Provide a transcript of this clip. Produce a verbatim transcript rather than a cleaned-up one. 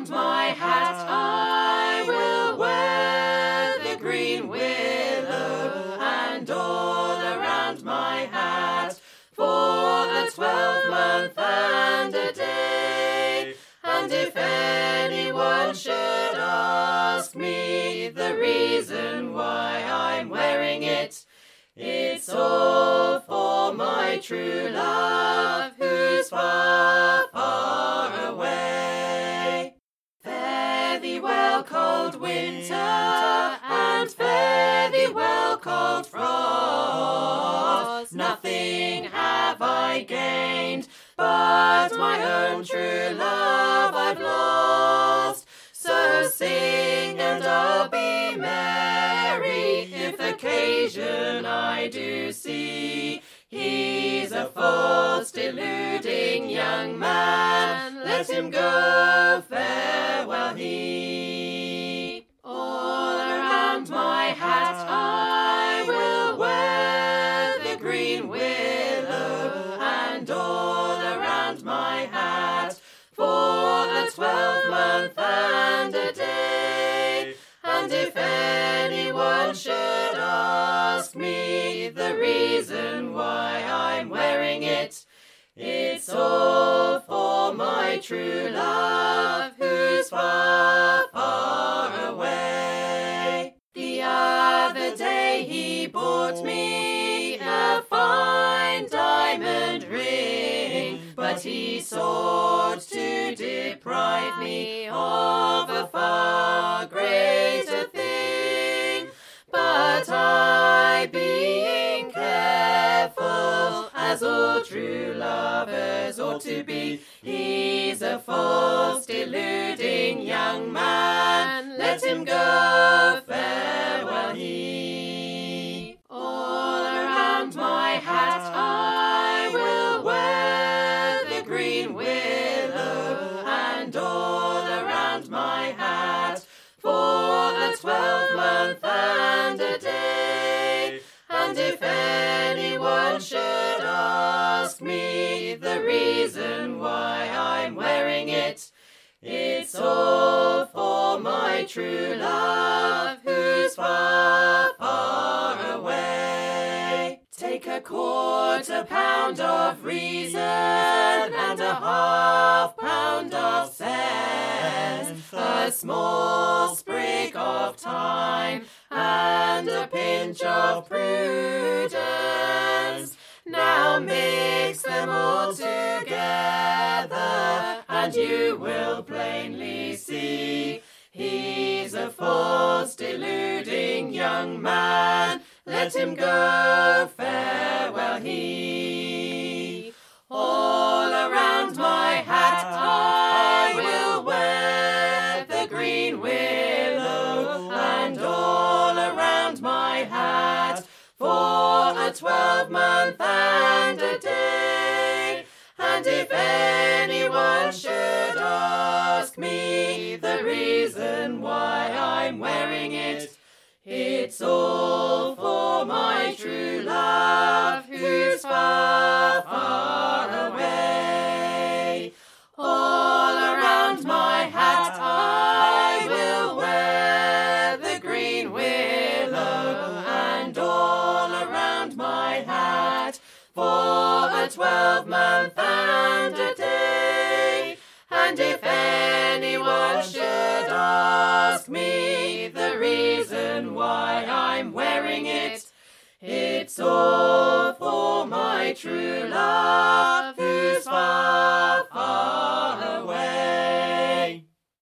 around my hat I will wear the green willow, and all around my hat for a twelvemonth and a day. And if anyone should ask me the reason why I'm wearing it, it's all for my true love, who's far, far away. Fare thee well, cold winter, and fare thee well, cold frost. Nothing have I gained, but my own true love I've lost. So sing and I'll be merry, if occasion I do see. He's a false, deluding young man, let him go, farewell he. All around my hat I will wear the green willow, and all around my hat for a twelvemonth and a day. And if anyone should ask me the reason why I'm wearing it, it's all for my true love, who's far, far away. The other day he bought me a fine diamond ring, but he sought to deprive me of a far greater thing. But I, being careful, as all true lovers ought to be, he's a false, deluding young man, let him go, farewell he. All around my hat I will wear the green willow, and all around my hat for a twelvemonth and a day. And if anyone should ask me the reason why I'm wearing it, it's all for my true love, who's far, far away. Take a quarter pound of reason and a half pound of sense, a small sprig of time and a pinch of prudence. Now mix them all together, and you will plainly see he's a false, deluding young man, let him go, farewell he. All around my hat I will wear the green willow, and all around my hat for a twelvemonth and a day. And if anyone should ask me the reason why I'm wearing it, it's all for my true love, who's far, far away. All around my hat I will wear the green willow, and all around my hat for a twelvemonth and a day. And if anyone should ask me the reason why I'm wearing it, it's all for my true love.